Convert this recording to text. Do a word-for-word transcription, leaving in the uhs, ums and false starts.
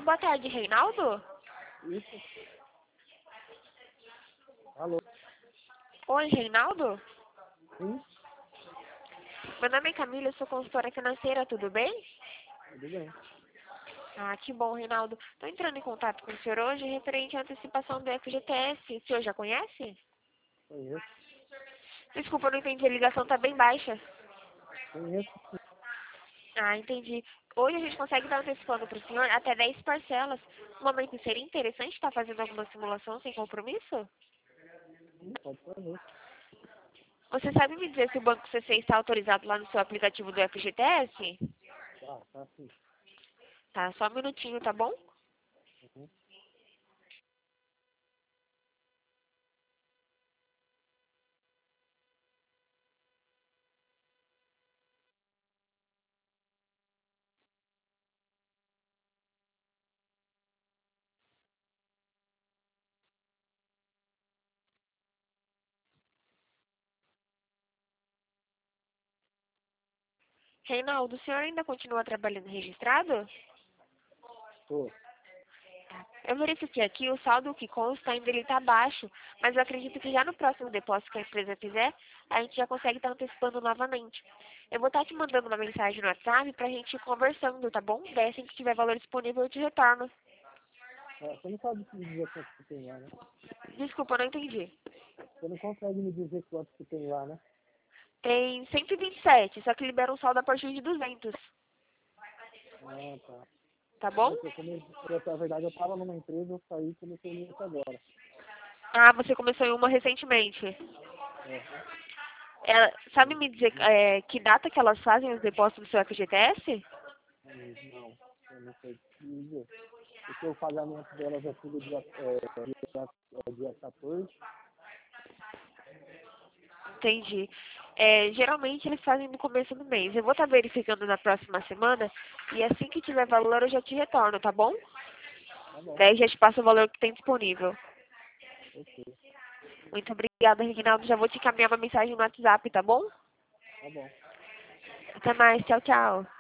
boa tarde, Reinaldo? Isso. Alô? Oi, Reinaldo? Sim, Meu nome é Camila, eu sou consultora financeira, tudo bem? tudo bem. Ah, que bom, Reinaldo. Estou entrando em contato com o senhor hoje referente à antecipação do F G T S. O senhor já conhece? Conheço. Desculpa, eu não entendi, a ligação está bem baixa. Conheço. Ah, entendi. Hoje a gente consegue dar antecipando para o senhor até dez parcelas. No momento seria interessante estar fazendo alguma simulação sem compromisso? Sim, pode fazer. Você sabe me dizer se o Banco C C está autorizado lá no seu aplicativo do F G T S? Tá, tá sim. Tá, só um minutinho, tá bom? Uhum. Reinaldo, o senhor ainda continua trabalhando registrado? Tô. Eu verifiquei aqui, o saldo que consta ainda ele está baixo, mas eu acredito que já no próximo depósito que a empresa fizer, a gente já consegue estar antecipando novamente. Eu vou estar te mandando uma mensagem no WhatsApp para a gente ir conversando, tá bom? Daí assim que tiver valor disponível eu te retorno. É, você não sabe me dizer quanto que tem lá, né? Desculpa, eu não entendi. Você não consegue me dizer quanto que tem lá, né? Tem cento e vinte e sete, só que libera um saldo a partir de duzentos, Ah, tá. tá bom? É que eu come... eu, na verdade, eu tava numa empresa, eu saí e comecei nisso agora. Ah, você começou em uma recentemente. Aham. Ela, sabe me dizer Hum, é, que data que elas fazem os depósitos do seu F G T S? hum, Não, eu não sei te dizer. Porque o pagamento delas é tudo dia, é, dia, é, dia quatorze. Entendi. É, geralmente eles fazem no começo do mês. Eu vou estar verificando na próxima semana e assim que tiver valor eu já te retorno, tá bom? Tá bom. Daí já te passo o valor que tem disponível. Ok. Muito obrigada, Reginaldo. Já vou te encaminhar uma mensagem no WhatsApp, tá bom? Tá bom. Até mais. Tchau, tchau.